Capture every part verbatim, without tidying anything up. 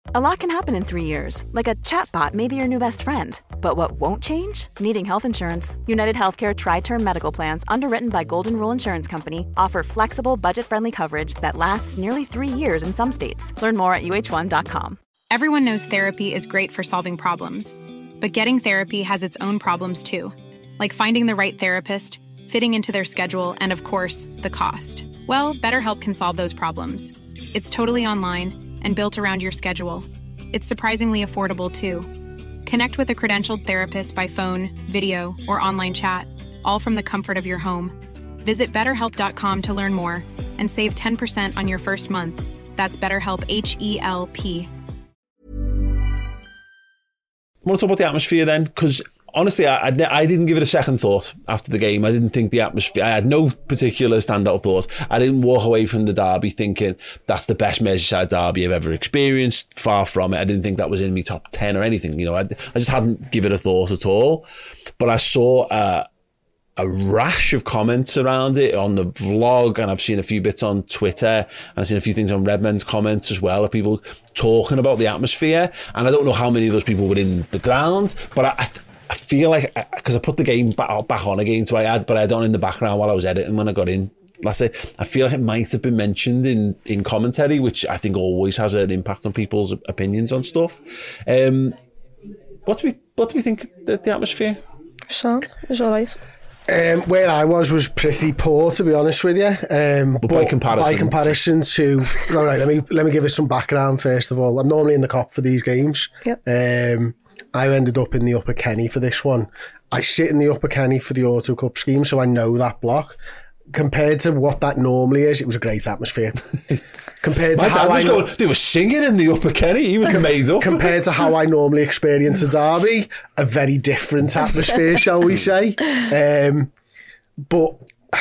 A lot can happen in three years, like a chatbot may be your new best friend. But what won't change? Needing health insurance. United Healthcare Tri-Term Medical Plans, underwritten by Golden Rule Insurance Company, offer flexible, budget-friendly coverage that lasts nearly three years in some states. Learn more at U H one dot com. Everyone knows therapy is great for solving problems. But getting therapy has its own problems too. Like finding the right therapist, fitting into their schedule, and of course, the cost. Well, BetterHelp can solve those problems. It's totally online and built around your schedule. It's surprisingly affordable, too. Connect with a credentialed therapist by phone, video, or online chat, all from the comfort of your home. Visit better help dot com to learn more and save ten percent on your first month. That's BetterHelp, H E L P. I want to talk about the atmosphere then, because honestly, I, I didn't give it a second thought after the game. I didn't think the atmosphere, I had no particular standout thoughts. I didn't walk away from the derby thinking that's the best Merseyside derby I've ever experienced. Far from it. I didn't think that was in my top ten or anything. You know, I, I just hadn't given it a thought at all. But I saw uh, a rash of comments around it on the vlog, and I've seen a few bits on Twitter, and I've seen a few things on Redmen's comments as well, of people talking about the atmosphere. And I don't know how many of those people were in the ground, but I, I I feel like, because I put the game back, back on again, so I had, but I had on in the background while I was editing when I got in last night. I feel like it might have been mentioned in, in commentary, which I think always has an impact on people's opinions on stuff. Um, what do we what do we think of the atmosphere? Sound, it was all right. Um, where I was was pretty poor, to be honest with you. Um, but, but by comparison, by comparison to, all right, let me let me give it some background first of all. I'm normally in the Kop for these games. Yep. Um, I ended up in the Upper Kenny for this one. I sit in the Upper Kenny for the Auto Cup scheme, so I know that block. Compared to what that normally is, it was a great atmosphere. Compared to My how dad was I going, they were singing in the Upper Kenny. He was made up. Compared to how I normally experience a derby, a very different atmosphere, shall we say? Um, but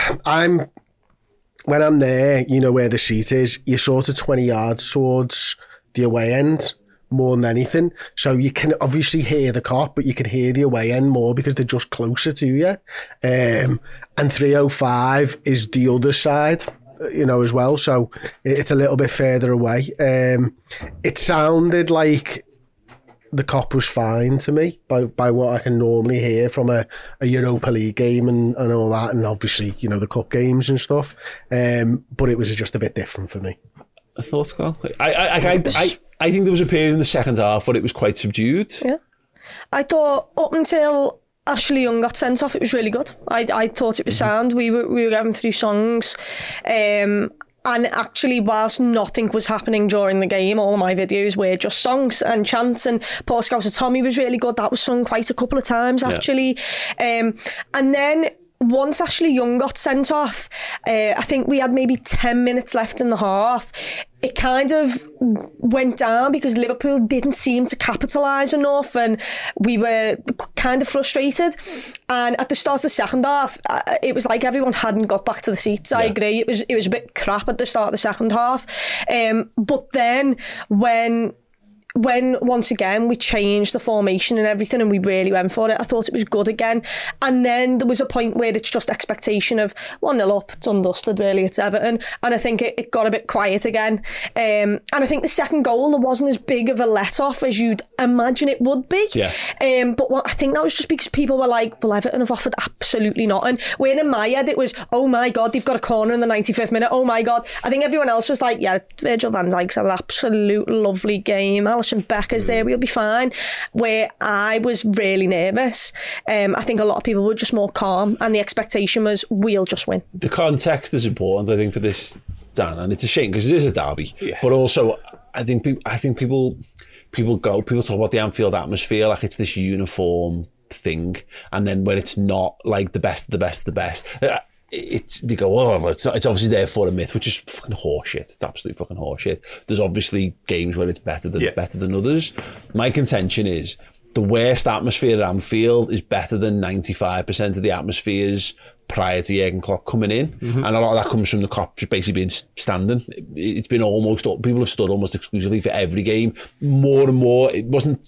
I'm when I'm there, you know where the seat is. You're sort of twenty yards towards the away end, more than anything. So you can obviously hear the Kop, but you can hear the away end more because they're just closer to you. Um, and three oh five is the other side, you know, as well. So it's a little bit further away. Um, it sounded like the Kop was fine to me by, by what I can normally hear from a, a Europa League game and, and all that. And obviously, you know, the cup games and stuff. Um, but it was just a bit different for me. Thoughts, Carl? I, I, I, I, I think there was a period in the second half where it was quite subdued. Yeah. I thought up until Ashley Young got sent off, it was really good. I, I thought it was sound. We were we were going through songs. Um, and actually, whilst nothing was happening during the game, all of my videos were just songs and chants. And Paul Scouser Tommy was really good. That was sung quite a couple of times, actually. Yeah. Um, and then once Ashley Young got sent off, uh, I think we had maybe ten minutes left in the half. It kind of went down because Liverpool didn't seem to capitalise enough, and we were kind of frustrated. And at the start of the second half, it was like everyone hadn't got back to the seats. Yeah. I agree. It was it was a bit crap at the start of the second half. Um, but then when... When, once again, we changed the formation and everything and we really went for it, I thought it was good again. And then there was a point where it's just expectation of one nil up, it's undusted, really, it's Everton. And I think it, it got a bit quiet again. Um, and I think the second goal, there wasn't as big of a let-off as you'd imagine it would be. Yeah. Um, but what, I think that was just because people were like, well, Everton have offered absolutely nothing. When in my head, it was, oh my God, they've got a corner in the ninety-fifth minute, oh my God. I think everyone else was like, yeah, Virgil van Dijk's had an absolute lovely game. Alisson Becker's there, we'll be fine. Where I was really nervous. Um, I think a lot of people were just more calm and the expectation was we'll just win. The context is important, I think, for this, Dan, and it's a shame because it is a derby. Yeah. But also, I think people, I think people, people go, people talk about the Anfield atmosphere like it's this uniform thing, and then when it's not, like the best, the best, the best. It's, they go, oh, it's, it's obviously there for a myth, which is fucking horseshit. It's absolutely fucking horseshit. There's obviously games where it's better than yeah. better than others. My contention is the worst atmosphere at Anfield is better than ninety-five percent of the atmospheres prior to Jurgen Klopp coming in. Mm-hmm. And a lot of that comes from the Kop just basically being standing. It's been almost, people have stood almost exclusively for every game. More and more, it wasn't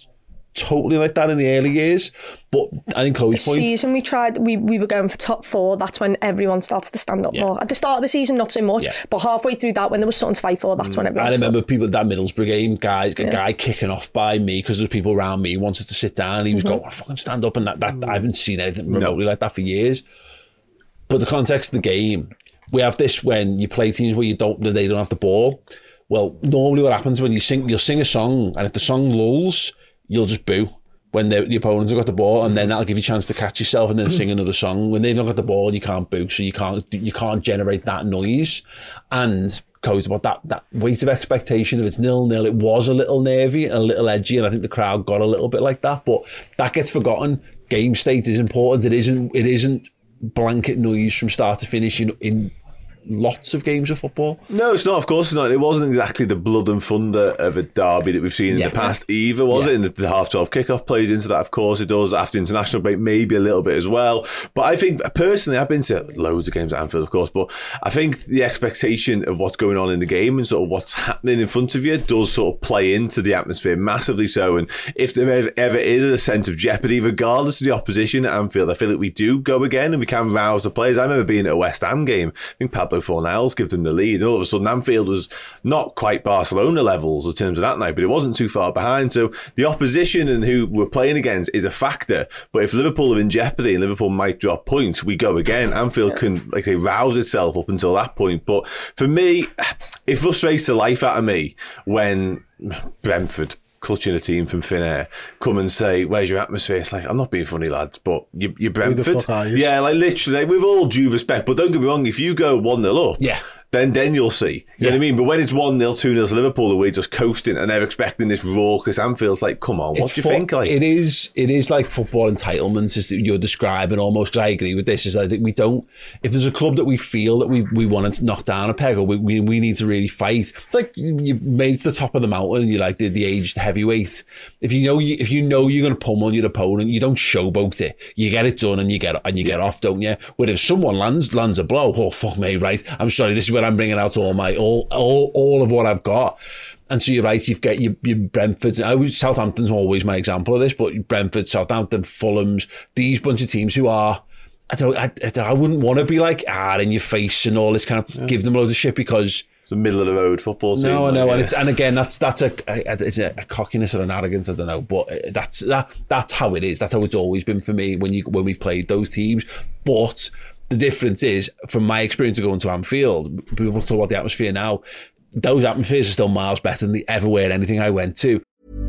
totally like that in the early years. But I think Chloe's the point... season we tried, we, we were going for top four. That's when everyone started to stand up Yeah. more. At the start of the season, not so much. Yeah. But halfway through that, when there was something to fight for, that's when everyone I remember stood. people at that Middlesbrough game, guys, a Yeah. guy kicking off by me because there's people around me who wanted to sit down. And he was Mm-hmm. going, oh, fucking stand up. And that, that I haven't seen anything remotely like that for years. But the context of the game, we have this when you play teams where you don't, they don't have the ball. Well, normally what happens when you sing, you'll sing a song, and if the song lulls, you'll just boo when the, the opponents have got the ball, and then that'll give you a chance to catch yourself and then sing another song. When they've not got the ball, you can't boo, so you can't you can't generate that noise. And Cody's about that that weight of expectation. If it's nil nil, it was a little nervy and a little edgy, and I think the crowd got a little bit like that. But that gets forgotten. Game state is important. It isn't. It isn't blanket noise from start to finish in. in lots of games of football. No, it's not, of course it's not. It wasn't exactly the blood and thunder of a derby that we've seen in Yeah. the past either, was Yeah. it? And the, the half twelve kickoff plays into that, of course it does. After international break, maybe a little bit as well. But I think, personally, I've been to loads of games at Anfield, of course, but I think the expectation of what's going on in the game and sort of what's happening in front of you does sort of play into the atmosphere massively so. And if there ever, ever is a sense of jeopardy, regardless of the opposition at Anfield, I feel like we do go again and we can rouse the players. I remember being at a West Ham game. I think Pablo Fornals gave them the lead, and all of a sudden Anfield was not quite Barcelona levels in terms of that night, but it wasn't too far behind. So the opposition and who we're playing against is a factor. But if Liverpool are in jeopardy and Liverpool might drop points, we go again. Anfield can, like I say, rouse itself up until that point. But for me, it frustrates the life out of me when Brentford, clutching a team from thin air, come and say, where's your atmosphere? It's like, I'm not being funny, lads, but you, you're Brentford. Who the fuck are you? Yeah, like literally, like, with all due respect, but don't get me wrong, if you go one nil up, Yeah. then then you'll see. You know what I mean? But when it's one nil, two nil to Liverpool, we're just coasting and they're expecting this raucous Anfield, it's like, come on, what It's do you fo- think? Like, it is it is like football entitlements as you're describing almost, because I agree with this, is I think we don't, if there's a club that we feel that we, we want to knock down a peg, or we, we, we need to really fight, it's like you made it to the top of the mountain and you're like the, the aged heavyweight. If you know you, if you know you're going to pummel your opponent, you don't showboat it. You get it done and you get and you get off, don't you? Where if someone lands lands a blow, oh fuck me, right? I'm sorry, this is where I'm bringing out all my all all all of what I've got. And so you're right, you've got your, your Brentford. I was, Southampton's always my example of this, but Brentford, Southampton, Fulham's, these bunch of teams who are, I don't, I, I wouldn't want to be like, ah, in your face and all this kind of, yeah. give them loads of shit because it's the middle of the road football team. No, I know, like, and yeah. it's and again, that's that's a it's a, a cockiness or an arrogance, I don't know, but that's that that's how it is. That's how it's always been for me when you when we've played those teams. But the difference is, from my experience of going to Anfield, people talk about the atmosphere now. Those atmospheres are still miles better than they ever were at anything I went to.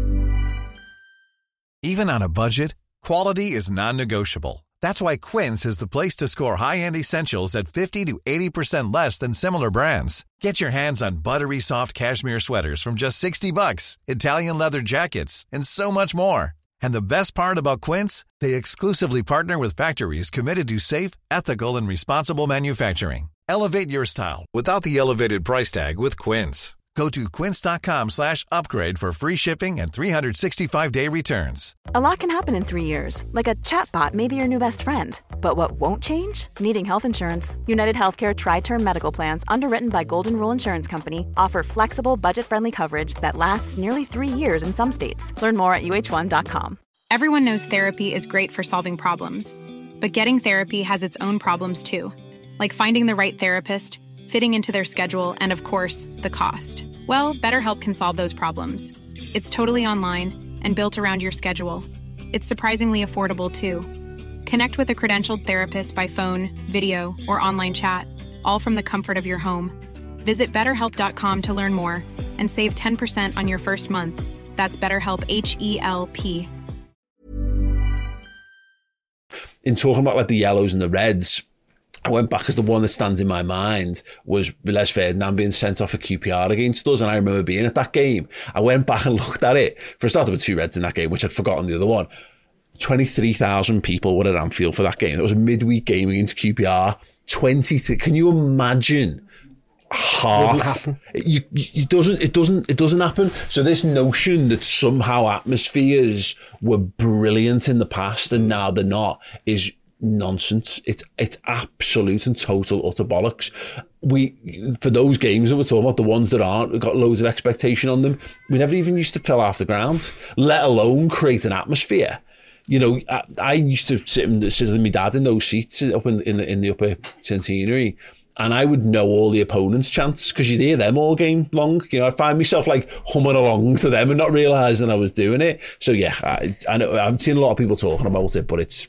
Even on a budget, quality is non-negotiable. That's why Quince is the place to score high-end essentials at fifty to eighty percent less than similar brands. Get your hands on buttery soft cashmere sweaters from just sixty bucks, Italian leather jackets, and so much more. And the best part about Quince, they exclusively partner with factories committed to safe, ethical, and responsible manufacturing. Elevate your style without the elevated price tag with Quince. Go to quince.com slash upgrade for free shipping and three sixty-five day returns. A lot can happen in three years, like a chatbot may be your new best friend. But what won't change? Needing health insurance. United Healthcare Tri-Term Medical Plans, underwritten by Golden Rule Insurance Company, offer flexible, budget-friendly coverage that lasts nearly three years in some states. Learn more at U H one dot com. Everyone knows therapy is great for solving problems. But getting therapy has its own problems too. Like finding the right therapist, fitting into their schedule, and of course, the cost. Well, BetterHelp can solve those problems. It's totally online and built around your schedule. It's surprisingly affordable, too. Connect with a credentialed therapist by phone, video, or online chat, all from the comfort of your home. Visit better help dot com to learn more and save ten percent on your first month. That's BetterHelp, H E L P. In talking about like the yellows and the reds, I went back as the one that stands in my mind was Les Ferdinand being sent off for Q P R against us, and I remember being at that game. I went back and looked at it. For a start, there were two reds in that game, which I'd forgotten the other one. twenty-three thousand people were at Anfield for that game. It was a midweek game against Q P R. twenty Can you imagine? Half. You, you, it doesn't. It doesn't. It doesn't happen. So this notion that somehow atmospheres were brilliant in the past and now they're not is nonsense. It's it's absolute and total utter bollocks. we, for those games that we're talking about, the ones that aren't, we've got loads of expectation on them, we never even used to fill half the ground, let alone create an atmosphere. You know, I, I used to sit, in, sit with my dad in those seats up in, in, the, in the upper centenary, and I would know all the opponents' chants because you'd hear them all game long. You know, I'd find myself like humming along to them and not realising I was doing it. So yeah, I, I know I've seen a lot of people talking about it, but it's,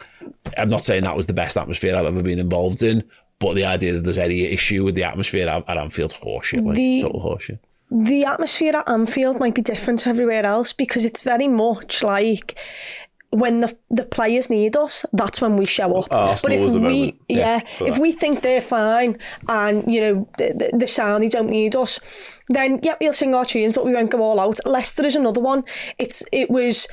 I'm not saying that was the best atmosphere I've ever been involved in. But the idea that there's any issue with the atmosphere at, at Anfield's horseshit, like the, total horseshit. The atmosphere at Anfield might be different to everywhere else because it's very much like when the the players need us, that's when we show up. Oh, but if we, yeah, yeah if we think they're fine and you know the, the, the sound, they don't need us, then yeah, we'll sing our tunes, but we won't go all out. Leicester is another one. It's it was.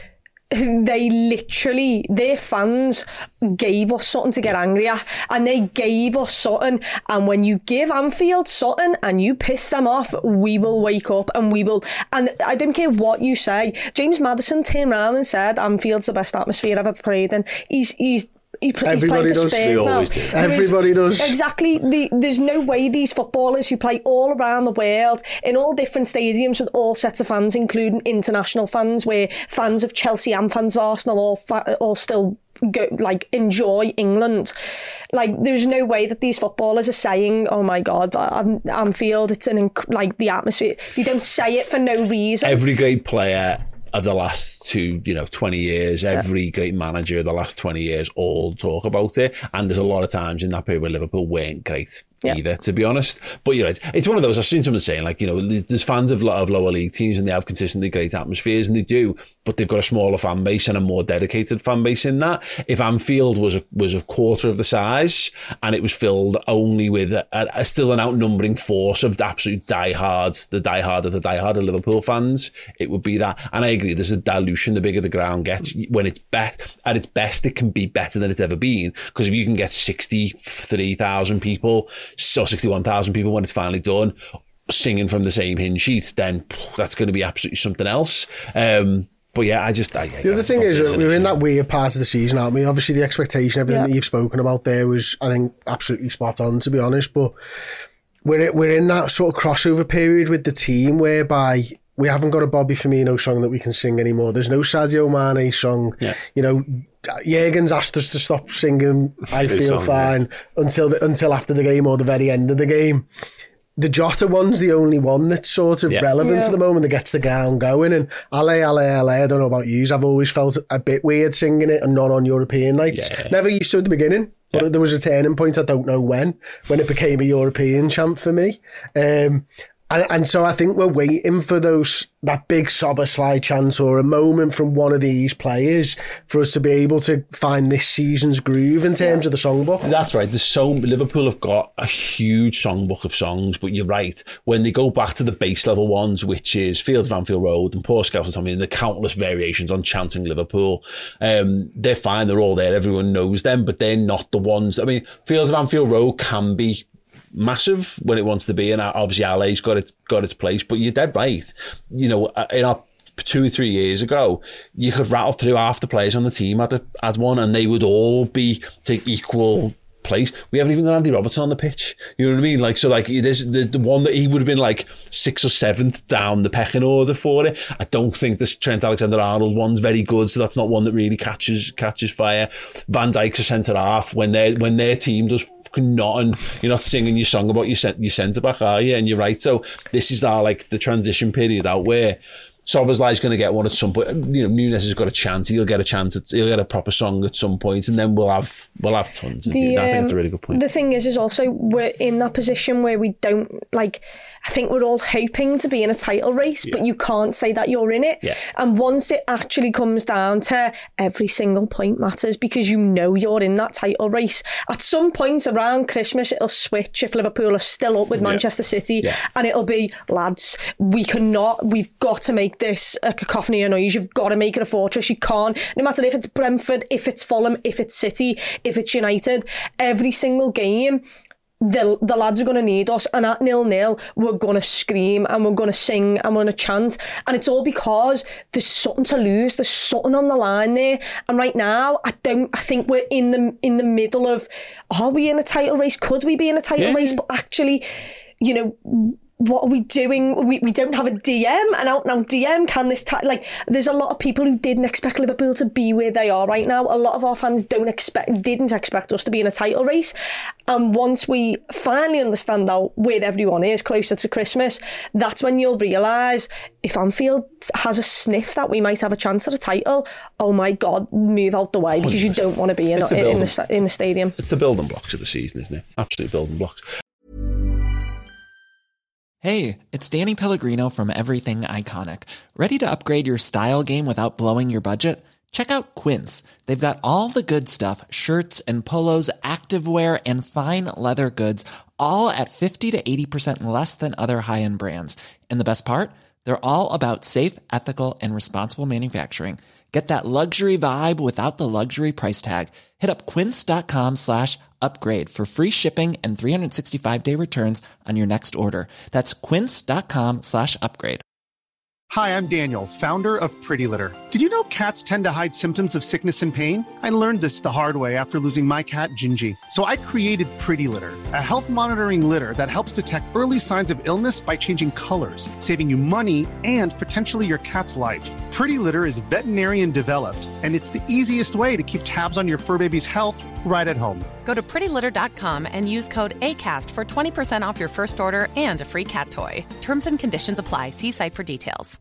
They literally, their fans gave us something to get angry at, and they gave us something, and when you give Anfield something and you piss them off, we will wake up and we will, and I don't care what you say. James Maddison turned around and said Anfield's the best atmosphere I've ever played in. He's he's He, Everybody does. Spurs now. Do. Everybody is, does. Exactly. The, there's no way these footballers who play all around the world in all different stadiums with all sets of fans, including international fans, where fans of Chelsea and fans of Arsenal all fa- all still go, like enjoy England. Like, there's no way that these footballers are saying, "Oh my God, Anfield, it's an inc- like the atmosphere." You don't say it for no reason. Every great player of the last two, you know, twenty years, every yeah. great manager of the last twenty years all talk about it. And there's a lot of times in that period where Liverpool weren't great yeah. either, to be honest. But you're right. It's one of those, I've seen someone saying, like, you know, there's fans of, of lower league teams and they have consistently great atmospheres, and they do, but they've got a smaller fan base and a more dedicated fan base in that. If Anfield was a, was a quarter of the size and it was filled only with a, a, still an outnumbering force of the absolute diehards, the diehard of the diehard of Liverpool fans, it would be that. And I agree, there's a dilution the bigger the ground gets. When it's best, at its best, it can be better than it's ever been, because if you can get sixty-three thousand people, so sixty-one thousand people when it's finally done, singing from the same hymn sheet, then that's going to be absolutely something else. Um, but yeah, I just... I, I, the other thing is, we're in that weird part of the season, aren't we? Obviously, the expectation, everything yeah. that you've spoken about there was, I think, absolutely spot on, to be honest. But we're, we're in that sort of crossover period with the team whereby we haven't got a Bobby Firmino song that we can sing anymore. There's no Sadio Mane song. Yeah. You know, Jurgen's asked us to stop singing I Feel song, Fine yeah. until the, until after the game or the very end of the game. The Jota one's the only one that's sort of yeah. relevant yeah. to the moment, that gets the ground going. And Ale, Ale, Ale, I don't know about you, I've always felt a bit weird singing it and not on European nights. Yeah. Never used to at the beginning. But yeah. there was a turning point, I don't know when, when it became a European chant for me. Um, And, and so I think we're waiting for those that big Szoboszlai chance or a moment from one of these players for us to be able to find this season's groove in terms yeah. of the songbook. That's right. There's so Liverpool have got a huge songbook of songs, but you're right. When they go back to the base level ones, which is Fields of Anfield Road and Poor Scouts and Tommy, and the countless variations on chanting Liverpool, um, they're fine. They're all there. Everyone knows them, but they're not the ones. I mean, Fields of Anfield Road can be massive when it wants to be, and obviously L A's got its got its place, but you're dead right. You know, in our two or three years ago, you could rattle through half the players on the team had, a, had one, and they would all be take equal place. We haven't even got Andy Robertson on the pitch. You know what I mean? Like, so like there's the, the one that he would have been like sixth or seventh down the pecking order for it. I don't think this Trent Alexander-Arnold one's very good, so that's not one that really catches catches fire. Van Dijk's a centre half. When their when their team does fucking nothing, you're not singing your song about your your centre back, are you? And you're right. So this is our like the transition period out where Szoboszlai's going to get one at some point. You know, Nunes has got a chance. He'll get a chance. At, he'll get a proper song at some point, and then we'll have we'll have tons. The, I think um, that's a really good point. The thing is, is also we're in that position where we don't like. I think we're all hoping to be in a title race, yeah. but you can't say that you're in it. Yeah. And once it actually comes down to every single point matters, because you know you're in that title race. At some point around Christmas, it'll switch if Liverpool are still up with Manchester yeah. City, yeah. and it'll be, lads, we cannot, we've got to make this a cacophony of noise. You've got to make it a fortress. You can't, no matter if it's Brentford, if it's Fulham, if it's City, if it's United, every single game, the the lads are going to need us, and at nil-nil we're going to scream and we're going to sing and we're going to chant, and it's all because there's something to lose, there's something on the line there. And right now I don't I think we're in the in the middle of, are we in a title race? Could we be in a title yeah. race? But actually, you know, what are we doing? We we don't have a D M, an out and out D M. Can this ta- like? There's a lot of people who didn't expect Liverpool to be where they are right now. A lot of our fans don't expect, didn't expect us to be in a title race. And once we finally understand now where everyone is closer to Christmas, that's when you'll realise if Anfield has a sniff that we might have a chance at a title. Oh my God, move out the way, because you don't want to be in, in, in the in the stadium. It's the building blocks of the season, isn't it? Absolute building blocks. Hey, it's Danny Pellegrino from Everything Iconic. Ready to upgrade your style game without blowing your budget? Check out Quince. They've got all the good stuff, shirts and polos, activewear, and fine leather goods, all at fifty to eighty percent less than other high-end brands. And the best part? They're all about safe, ethical, and responsible manufacturing. Get that luxury vibe without the luxury price tag. Hit up quince.com slash upgrade for free shipping and three sixty-five day returns on your next order. That's quince.com slash upgrade. Hi, I'm Daniel, founder of Pretty Litter. Did you know cats tend to hide symptoms of sickness and pain? I learned this the hard way after losing my cat, Gingy. So I created Pretty Litter, a health monitoring litter that helps detect early signs of illness by changing colors, saving you money and potentially your cat's life. Pretty Litter is veterinarian developed, and it's the easiest way to keep tabs on your fur baby's health right at home. Go to pretty litter dot com and use code ACAST for twenty percent off your first order and a free cat toy. Terms and conditions apply. See site for details.